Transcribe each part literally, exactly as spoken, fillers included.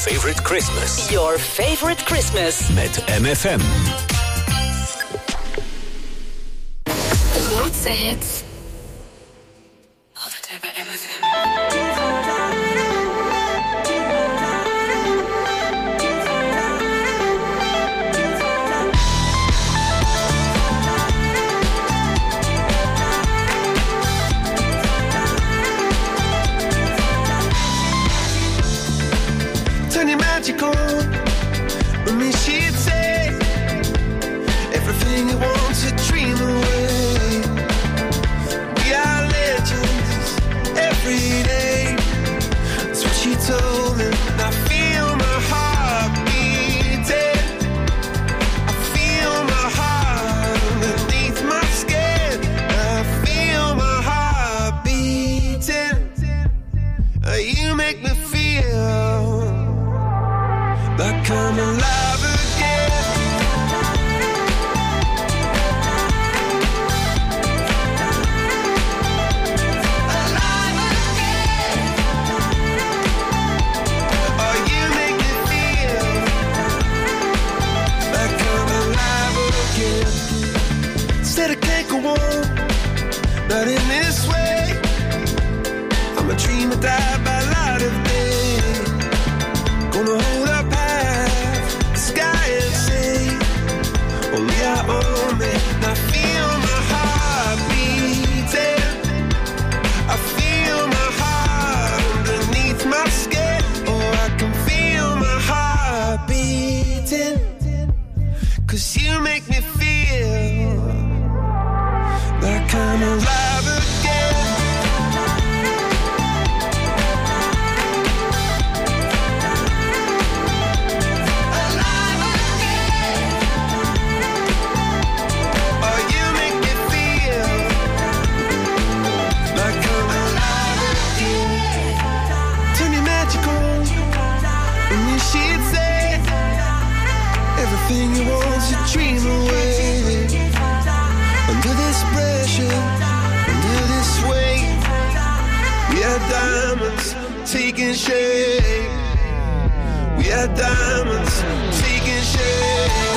favorite Christmas. Your favorite Christmas. Met M F M. De grootste hits. Altijd bij M F M. Magical. With me she'd say everything you want to dream away. We are legends every day. That's what she told me. I feel my heart beating. I feel my heart underneath my skin. I feel my heart beating. You make me feel like I'm alive again. Alive again. Oh, you make me feel like I'm alive again. Said I can't go on, not in this way. I'm a dreamer die by light of day. Gonna hold up I own it. I feel my heart beating. I feel my heart underneath my skin. Oh, I can feel my heart beating. Cause you make me feel like I'm alive again. Everything you want to dream away. Under this pressure, under this weight, we are diamonds taking shape. We are diamonds taking shape.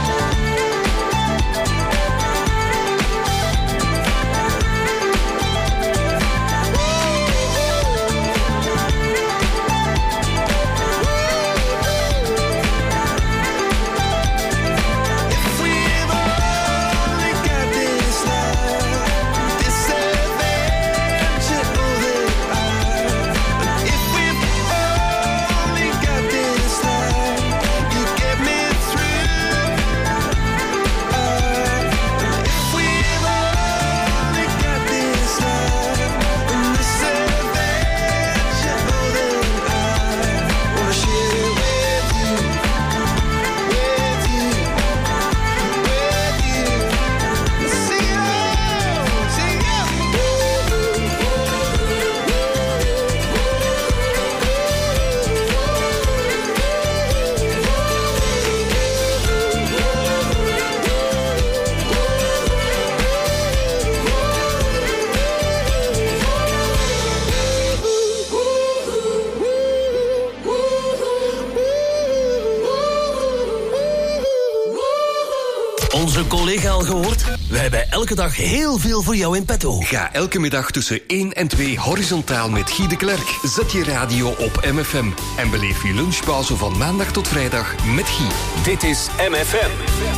Onze collega al gehoord? We hebben elke dag heel veel voor jou in petto. Ga elke middag tussen één en twee horizontaal met Guy de Klerk. Zet je radio op M F M en beleef je lunchpauze van maandag tot vrijdag met Guy. Dit is M F M.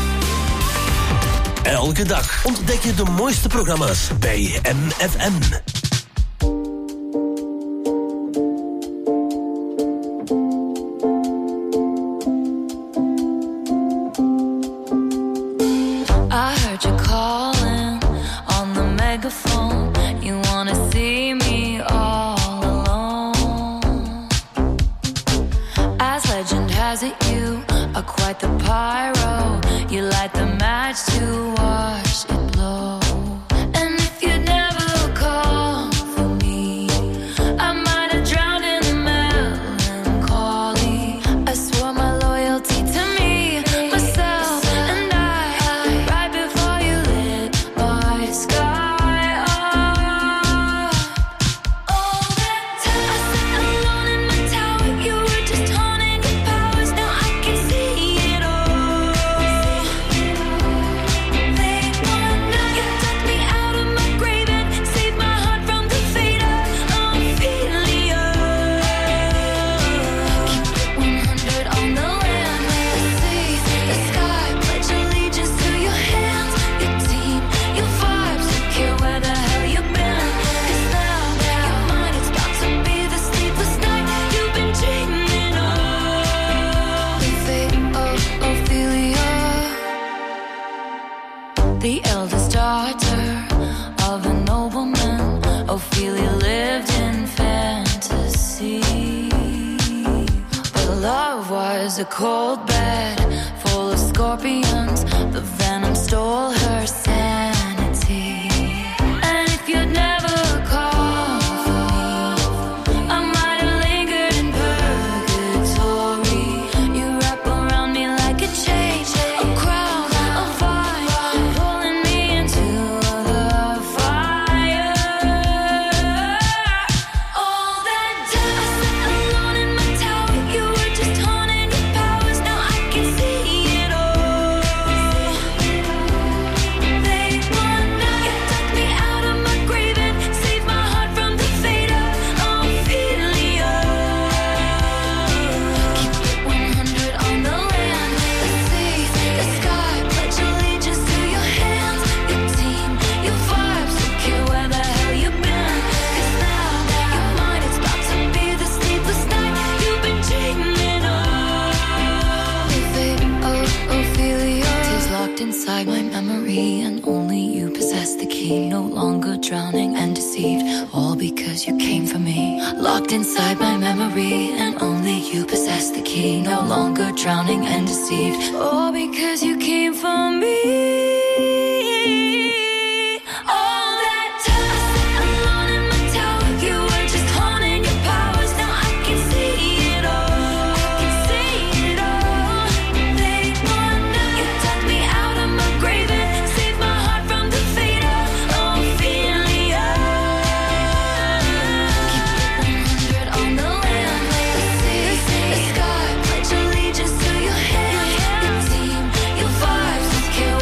Elke dag ontdek je de mooiste programma's bij M F M. I heard you calling on the megaphone. You wanna see me all alone. As legend has it, you are quite the pyro. You light the match to watch it blow. And if you never call for me, I might have drowned in the melancholy. I swore my loyalty to me, myself, and I, right before you lit my sky up. All that time I sat alone in my tower, you were just haunting the eldest daughter of a nobleman. Ophelia lived in fantasy, but love was a cold bed full of scorpions. The venom stole her sanity. And if you'd never called for me, I might have lingered in purgatory. You wrap around me like a chain, a crown, a vine, pulling me into the fire. All that time I sat alone in my tower, you were just haunting your powers. Now I can see it all. They want now, you took me out of my grave and saved my heart from the fate of Ophelia. Keep it one hundred on the land, the sea, the sky. Pledge allegiance to your hands, your team, your vibes. Don't care where the hell you've been, 'cause now you're mine. It's about to be the sleepless night you've been dreaming of. The fate of Ophelia is locked inside my memory, and only you possess the key. No longer drowning and deceived, all because you came for me. Locked inside my memory, and only you possess the key. No longer drowning and deceived, all because you came for me. All that time I sat alone in my tower, you were just haunting your powers. Now I can see it all. I can see it all. They want now, you took me out of my grave and saved my heart from the fate of Ophelia. Keep it one hundred on the land, the sea, the sky. Pledge allegiance to your hands, your team, your vibes. Don't care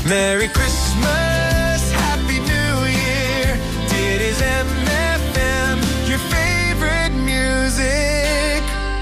Merry Christmas, Happy New Year. Dit is M F M, your favorite music.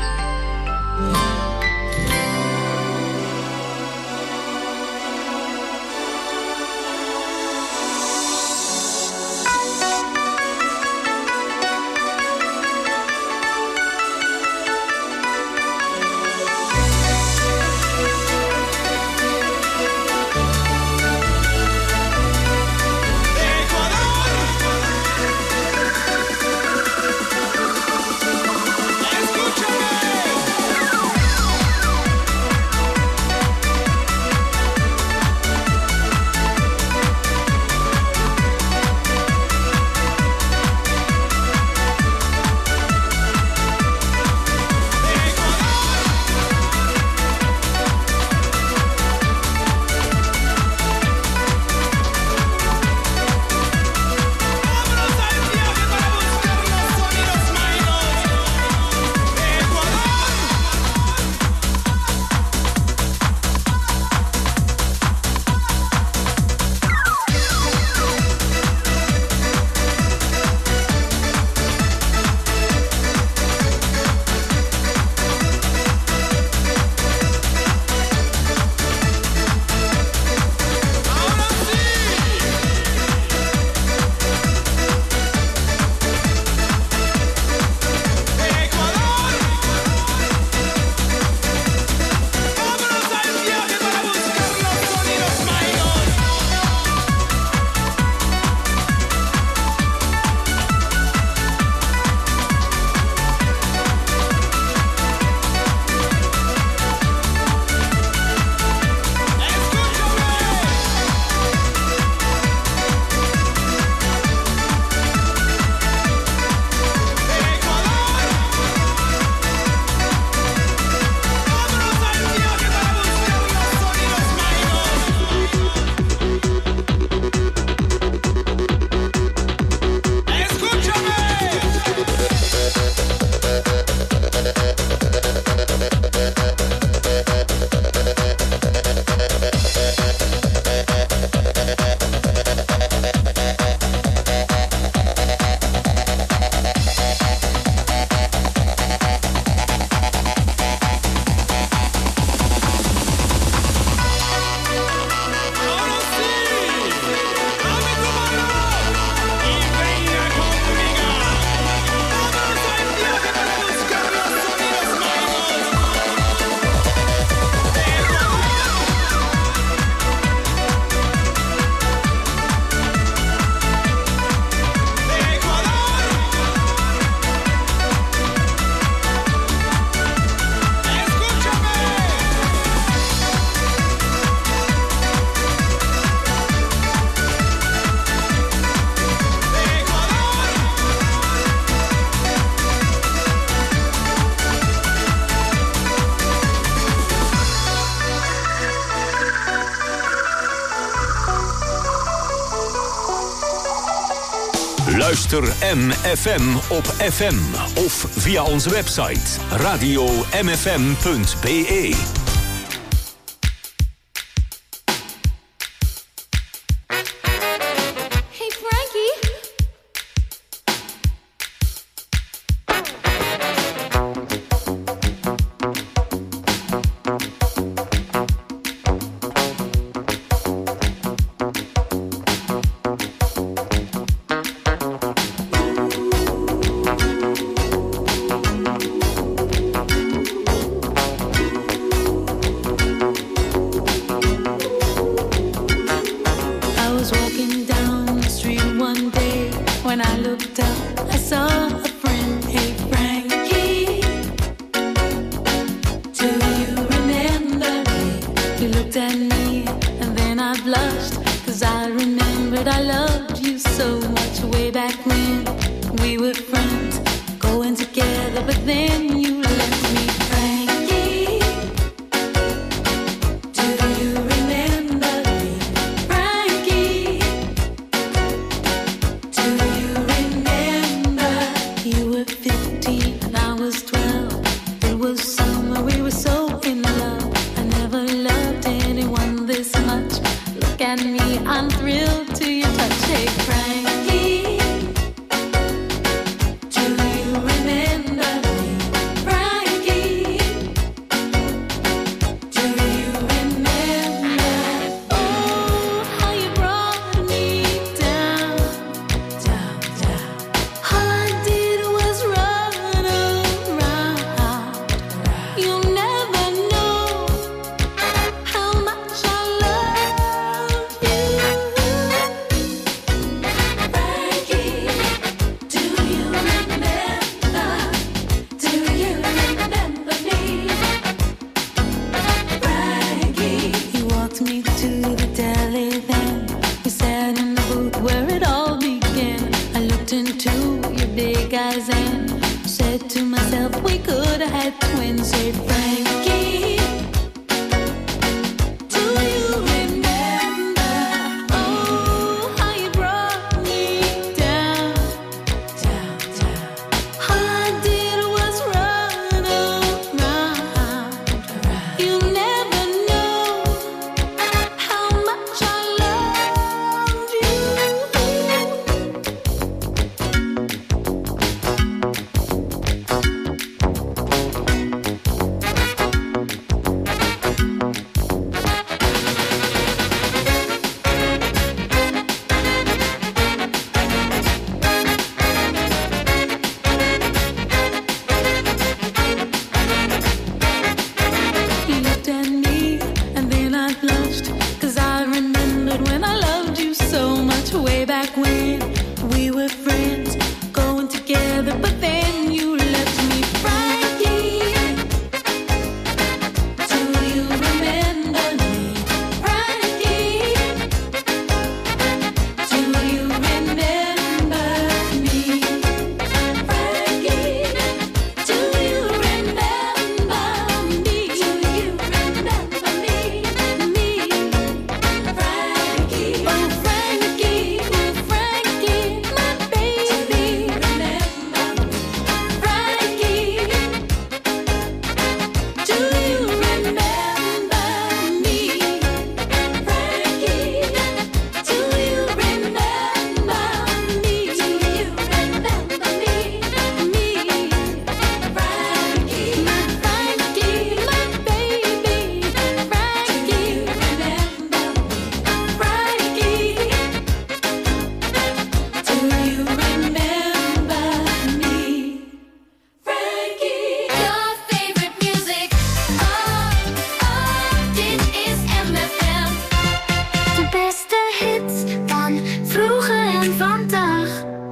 Luister M F M op F M of via onze website radio m f m punt b e. Look at like twins, say Frankie. Do you remember, oh, how you brought me down, down, down? All I did was run around, around. You never know how much I loved you. You looked at me and then I blushed, 'cause I remembered when I loved you so much way back when we were friends, going together, but then you left me, Frankie. Do you remember me, Frankie? Do you remember me, Frankie? Do you remember me? Do you remember me, me, Frankie? Oh, Frankie, oh, Frankie, my baby. Remember me, Frankie? Do you remember me, Frankie? Do you remember me? Do you remember me, me, Frankie? My Frankie, my baby, Frankie. Remember me, Frankie? Do you remember me, Frankie? Your favorite music, oh, oh, dit is M F M. De beste hits van vroeger en vandaag.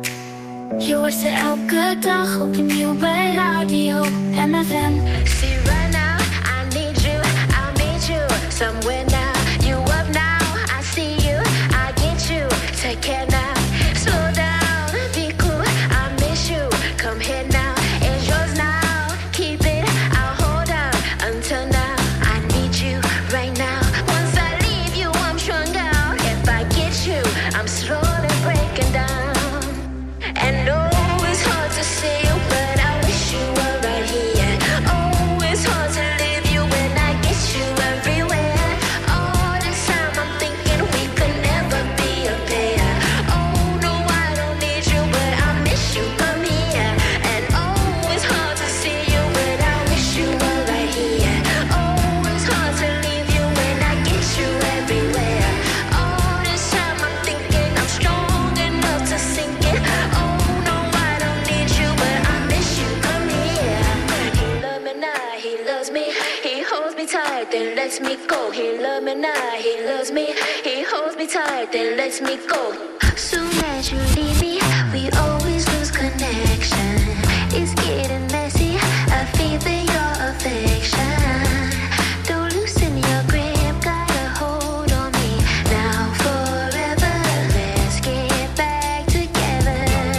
Je hoort ze elke dag opnieuw bij radio M F M. See right now, I need you, I need you somewhere now. You up now, I see you, I get you. Take care now, slow down, be cool. I miss you, come here now. It's yours now, keep it. I'll hold on until now. I need you right now. Once I leave you, I'm strung out. If I get you, I'm slowly breaking down. And oh, it's hard to see you, but I wish you were right here. Oh, it's hard to leave you when I get you everywhere. All this time I'm thinking we could never be a pair. Oh no, I don't need you, but I miss you, come here. And oh, it's hard to see you, but I wish you were right here. Oh, it's hard to leave you when I get you everywhere. All this time I'm thinking I'm strong enough to sink it. Oh no, I don't need you, but I miss you, come here. He loves me now, he loves me. He holds me tight, then lets me go. He loves me now, he loves me. He holds me tight, then lets me go. Soon as you leave me, we always lose connection. It's getting messy, I feel for your affection. Don't loosen your grip, got a hold on me now forever. Let's get back together.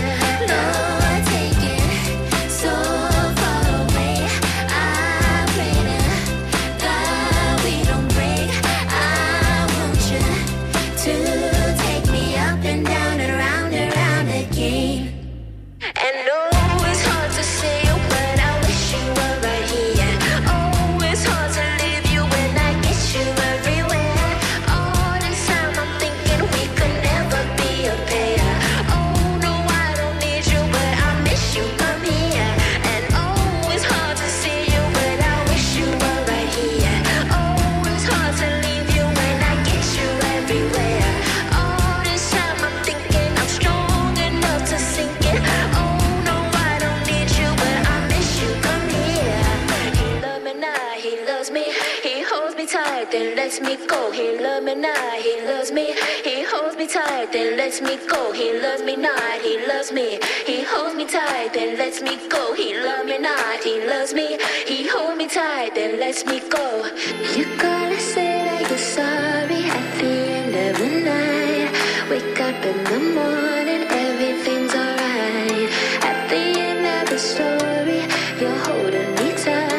Lord, take it so far away. I pray to God we don't break. I want you to take me up and down and around and around again. And oh, it's hard to see you, but I wish you were right here. Oh, it's hard to leave you when I get you everywhere. All this time I'm thinking we could never be a pair. Oh no, I don't need you, but I miss you, come here. And oh, it's hard to see you, but I wish you were right here. Oh, it's hard to leave you when I get you everywhere. All this time I'm thinking I'm strong enough to sink it. Oh no, I don't need you, but I miss you, come here. He loves me now, he loves me. He holds me tight, then lets me go. He loves me now, he loves me. He holds me tight, then lets me go. He loves me not, he loves me. He holds me tight, then lets me go. He loves me not, he loves me. He holds me tight, then lets me go. You gotta say that you're sorry at the end of the night. Wake up in the morning, everything's alright. At the end of the story, you're holding me tight.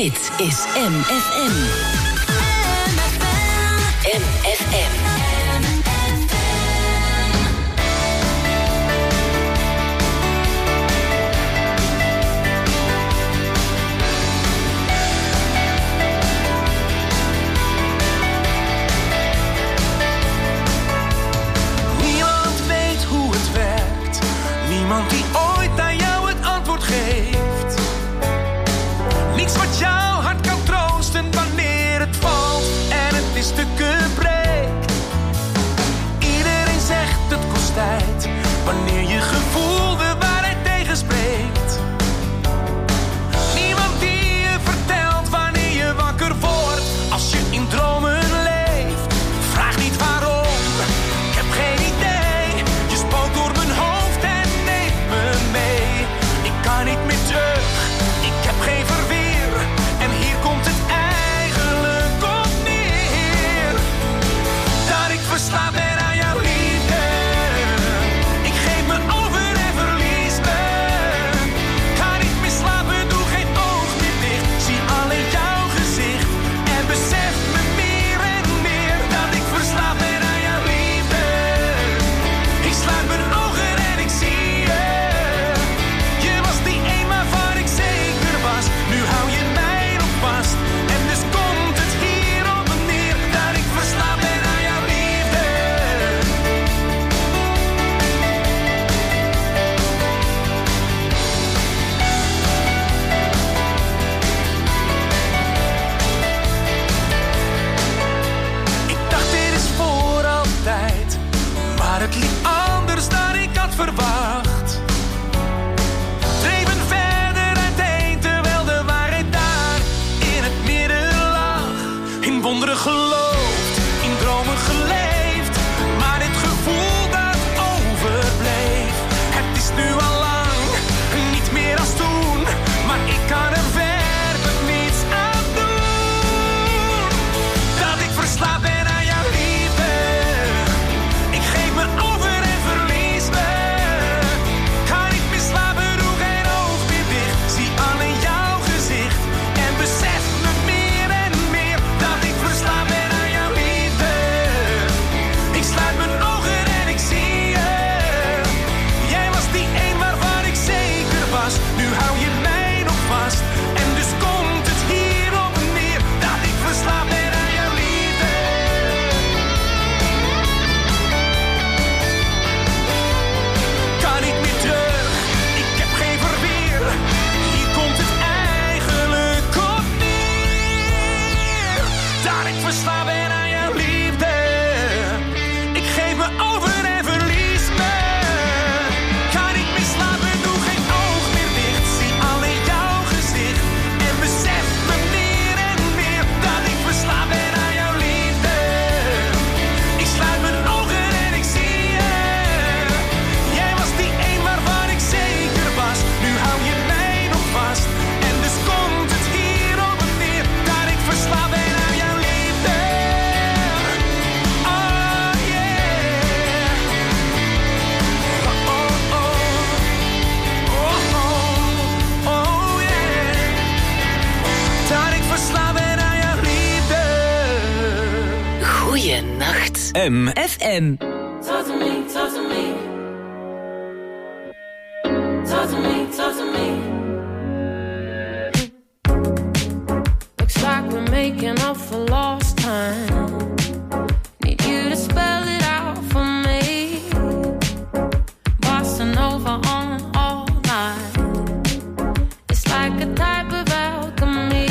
Dit is M F M. M F M. Niemand die ooit aan jou het antwoord geeft. Niks wat jouw hart kan troosten wanneer het valt en het in stukken breekt. Iedereen zegt het kost tijd wanneer je gevoel de waarheid tegenspreekt. Niemand die je vertelt wanneer je wakker wordt als je in dromen leeft. Vraag niet waarom, ik heb geen idee. Je spookt door mijn hoofd. Kan niet meer terug, ik heb geen verweer. En hier komt het eigenlijk op neer. Dat ik verslaafd ben aan jouw liefde. Ik geef me over en verlies me. Kan niet meer slapen, doe geen oog meer dicht. Zie alleen jouw gezicht en besef me meer en meer. Dat ik verslaafd ben aan jouw liefde. Ik sluit mijn ogen en ik zie je. Nu hou je mij nog vast. En dus komt het hier op en neer. Dat ik verslaafd ben aan jouw liefde. Ik dacht dit is voor altijd. Maar het liep anders dan ik had verwacht. Wonderen geloofd, in dromen geleefd, maar dit gevoel dat overbleef. Het is nu al lang, niet meer als toen, maar ik kan er werkelijk niets aan doen. Dat ik verslaafd ben aan jouw liefde. Ik geef me over en verlies me. Kan niet meer slapen, doe geen oog meer dicht. Zie alleen jouw gezicht en besef me meer en meer. Dat ik verslaafd ben aan jouw liefde. Ik sluit mijn ogen en ik zie je. Jij was die een waarvan ik zeker was. Nu hou je mij nog vast. En dus komt het hier op neer. Dat ik verslaafd ben aan jouw liefde. Kan niet meer terug. Ik heb geen verweer. Hier komt het eigenlijk op neer. Dat ik verslaafd ben aan jouw liefde. Ik geef me over en verlies me. Kan niet meer slapen, doe geen oog meer dicht. Zie alleen jouw gezicht en besef me meer en meer. Dat ik verslaafd ben aan jouw liefde. Ik sluit mijn ogen en ik zie je. Jij was die een waarvan ik zeker was. Nu hou je mij nog vast. En dus komt het hier op en neer. Dat ik verslaafd ben aan jouw liefde. Oh yeah. Oh oh oh. Oh oh. Oh yeah. Dat ik verslaafd ben aan jouw liefde. Goeienacht. M. F M. Talk to me, talk to me. Talk to me, talk to me. Looks like we're making up for lost time. Need you to spell it out for me. Bossa Nova on all night. It's like a type of alchemy.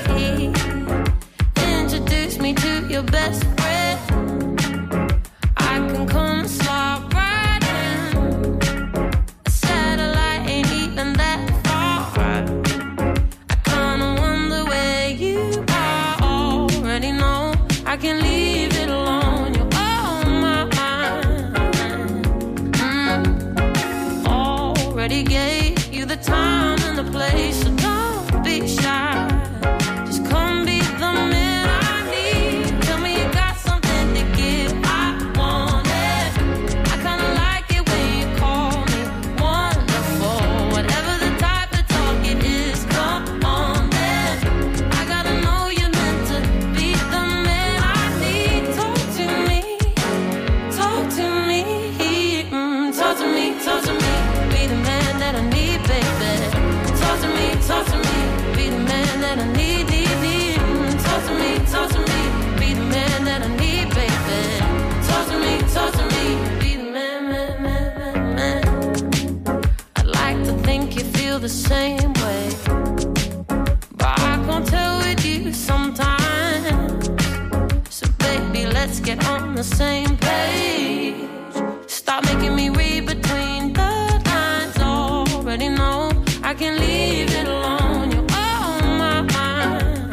Introduce me to your best friend. I can come slide right in. A satellite ain't even that far. I kinda wonder where you are. Already know I can leave it alone. You're on my mind. Mm. Already gave you the time and the place, so don't be shy. Just come be the man I need. Tell me you got something to give. I want it. I kinda like it when you call me wonderful. Whatever the type of talk it is, come on then. let's get on the same page. Stop making me read between the lines. Already know I can leave it alone. You're on my mind.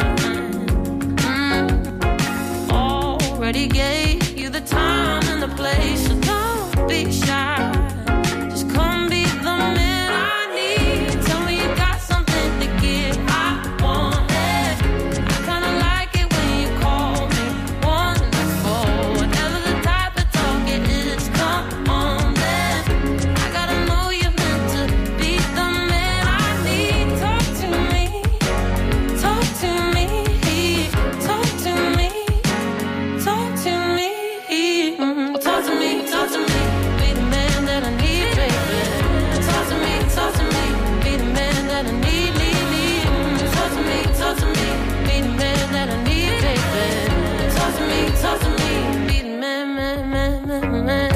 Mm. Already gave you the time and the place, so don't be shy. Just come be the man I need. Tell me you got something to give. I want it. I kinda like it when you call me wonderful. Whatever the type of talk it is, come on then. I gotta know you're meant to be the man I need. Talk to me, talk to me, talk to me, talk to me, mm, talk to me, talk to me. Be the man that I need, baby. Talk to me, talk to me. Be the man that I need, need, need. Mm, talk to me, talk to me. Be the man that I need, baby. Talk to me, talk to me. Be the man, man, man, man, man.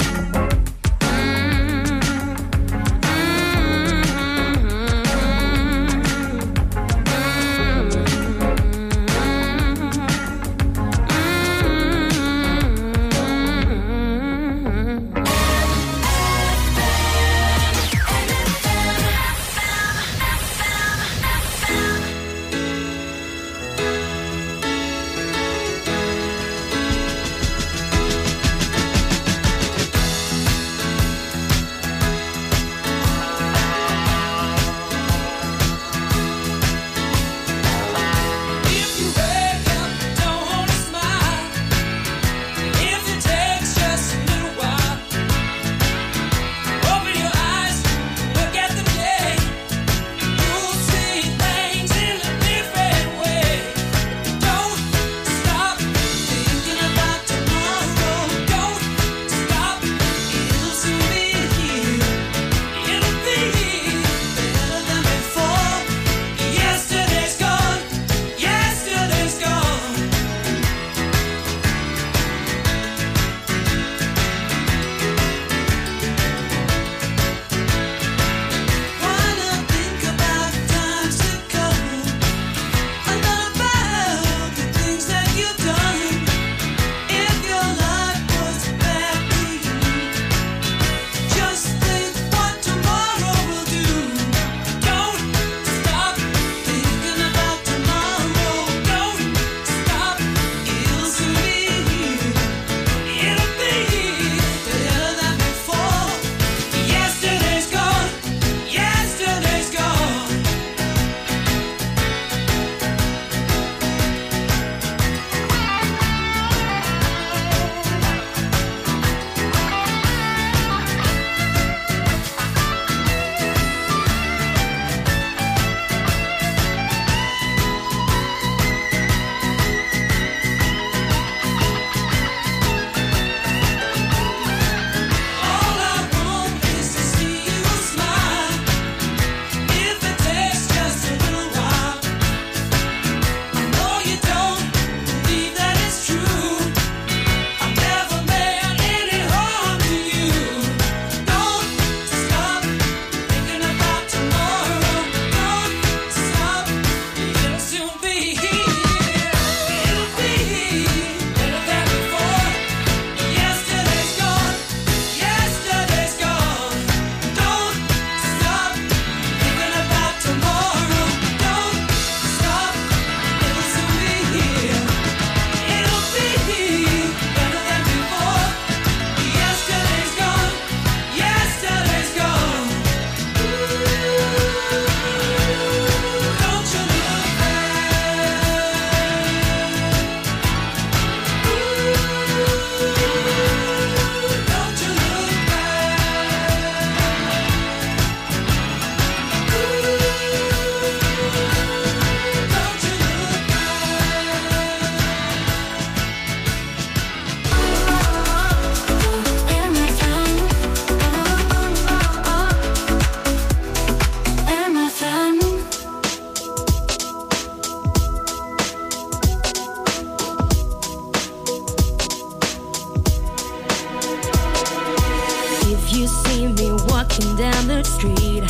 walking down the street,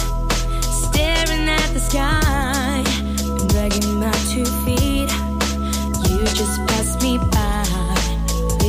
staring at the sky, dragging my two feet. You just passed me by,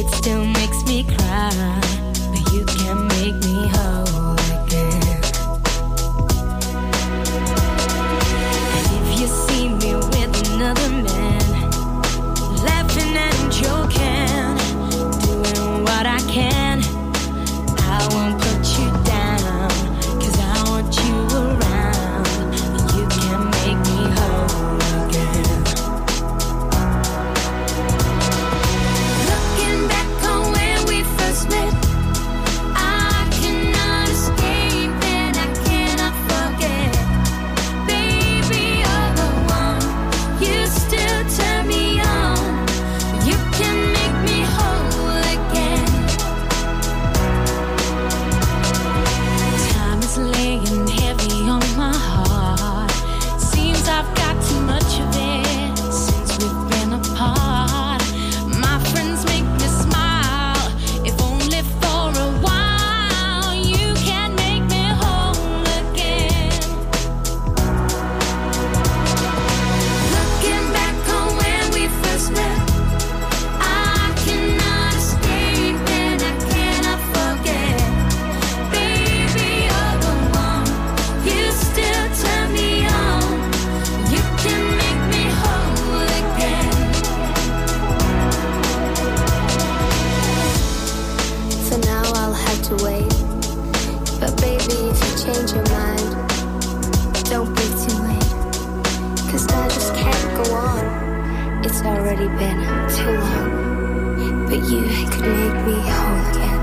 but you could make me whole again.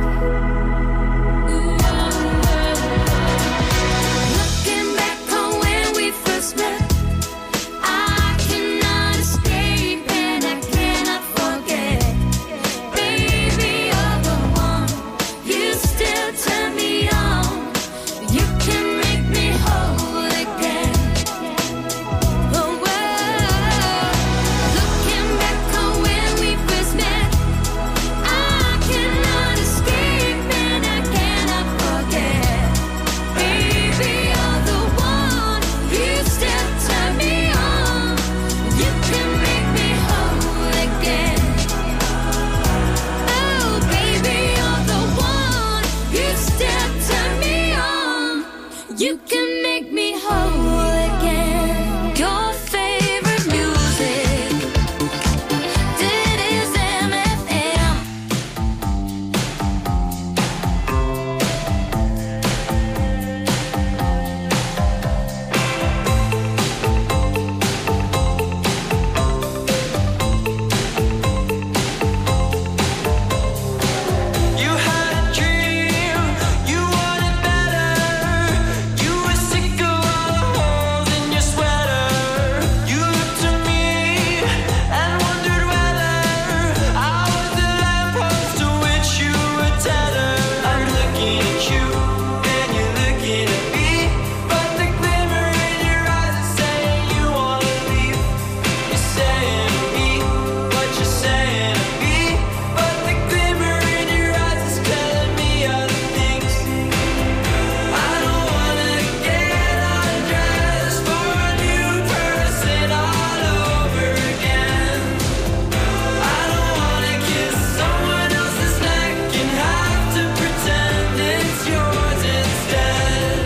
Looking back on when we first met, I cannot escape and I cannot forget. Baby, you're the one, you still turn me on. You can make me whole again. Oh, well, looking back on when we first met, I cannot escape and I cannot forget. Baby, you're the one, you still turn me on. You can make me whole again. Oh, baby, you're the one, you still turn me on. You can make me whole again. Your favorite music, it is M F M. You had a dream, you wanted better. You were sick of all the holes in your sweater. You looked to me and wondered whether I was the lamppost to which you were tethered. I'm looking at you and you're looking at me, but the glimmer in your eyes is saying you wanna leave. You're saying to me what you're saying to me, but the glimmer in your eyes is telling me other things. I don't wanna get undressed for a new person all over again. I don't wanna kiss someone else's neck and have to pretend it's yours instead.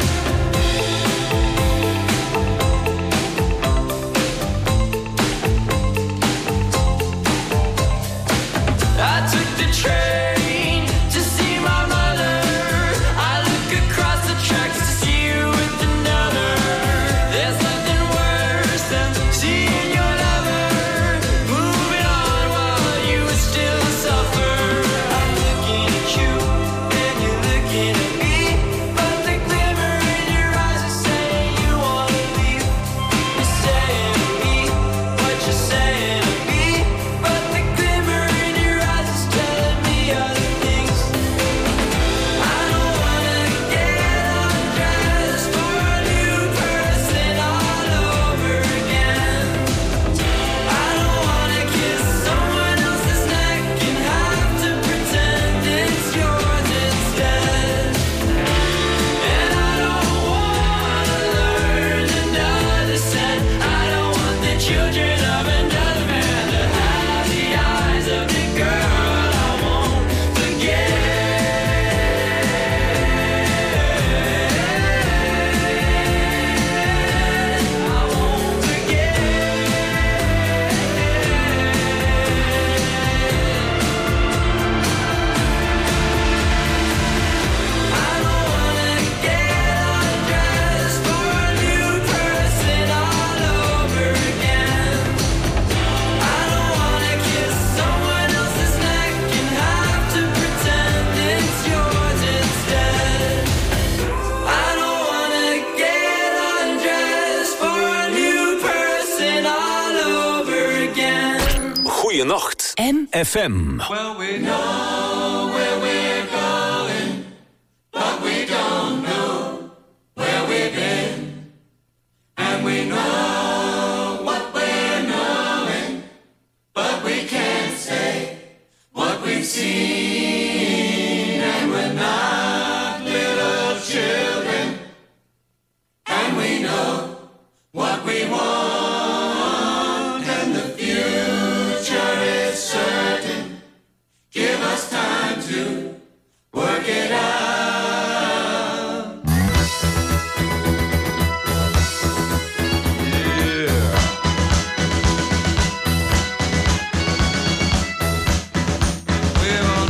I took the train to see my mother. I look across the tracks to see you with another. There's nothing worse than seeing your lover moving on while you still suffer. I'm looking at you and you're looking at me, but the glimmer in your eyes is saying you wanna leave. You're saying to me what you're saying to me, but the glimmer in your eyes is telling me other things. I don't wanna get undressed for a new person all over again. I don't wanna kiss someone else's neck and have to pretend it's yours instead. And I don't wanna learn another scent. I don't want the children of another man to have the eyes of the girl I won't forget. I won't forget. I don't wanna get undressed for a new person all over again. I don't wanna kiss someone else's neck and have to pretend it's yours instead. I don't wanna get undressed for a new person all over again. Goeienacht. M. F M. Well, we know where we're going, but we don't know where we've been. And we know what we're knowing, but we can't say what we've seen. And we're not little children, and we know what we want, and the future is certain. Give us time to work it out. We've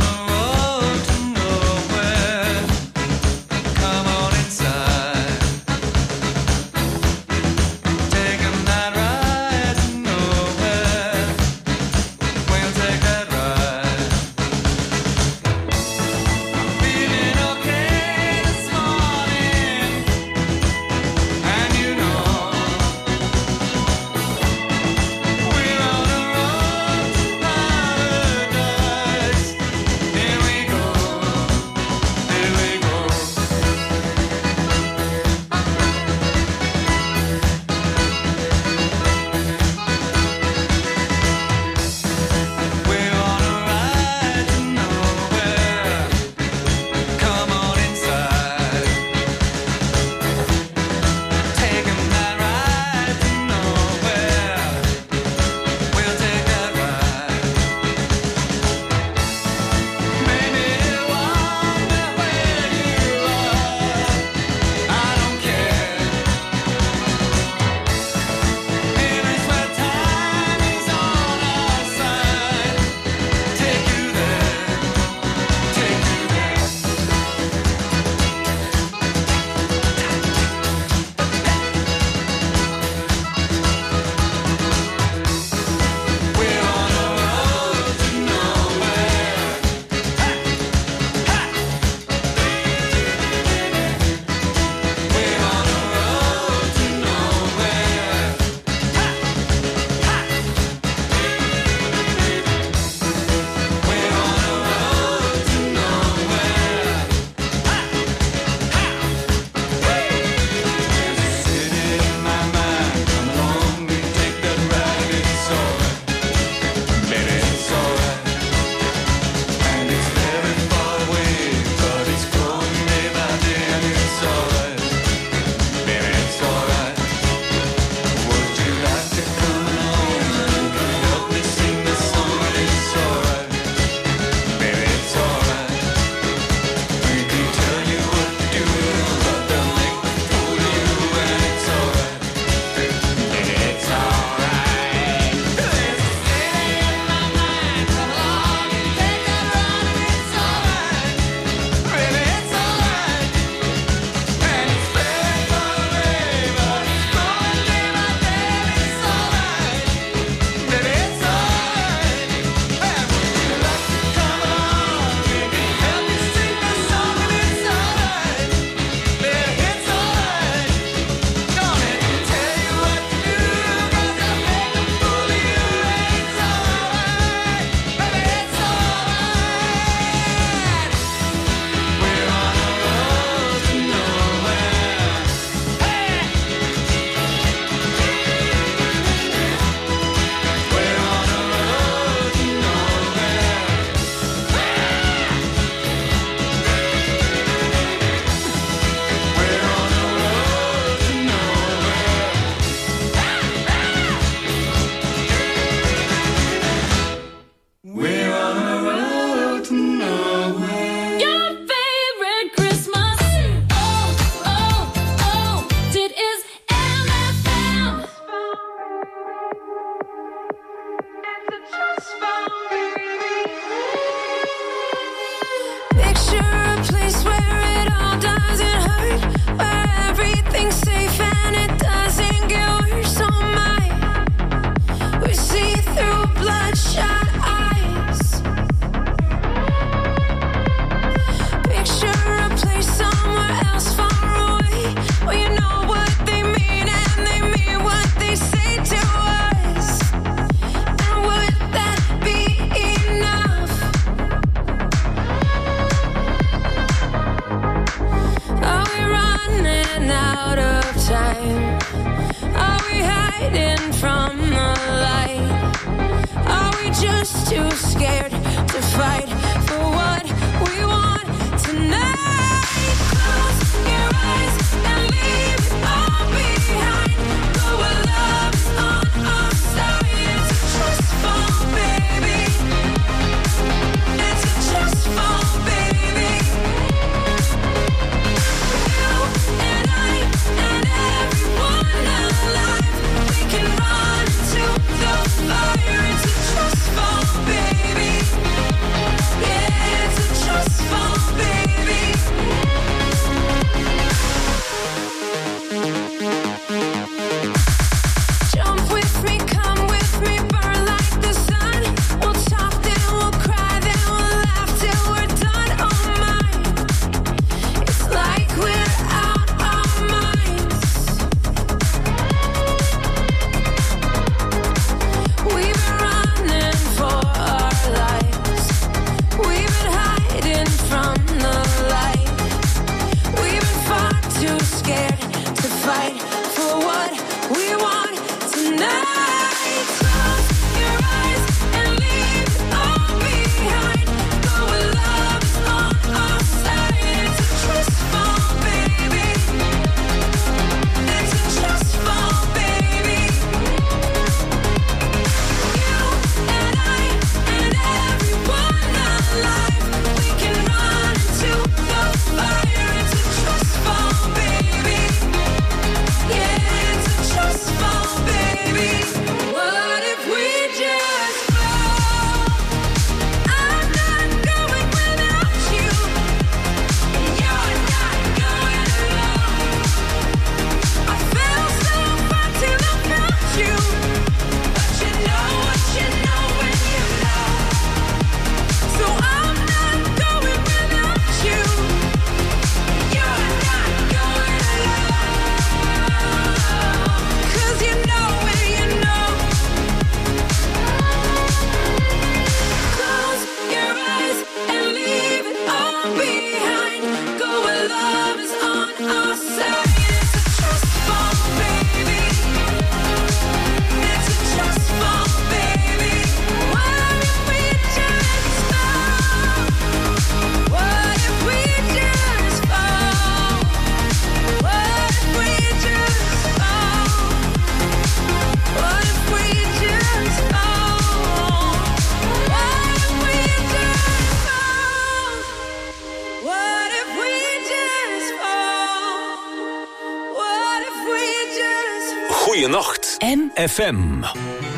Nacht. M. F M.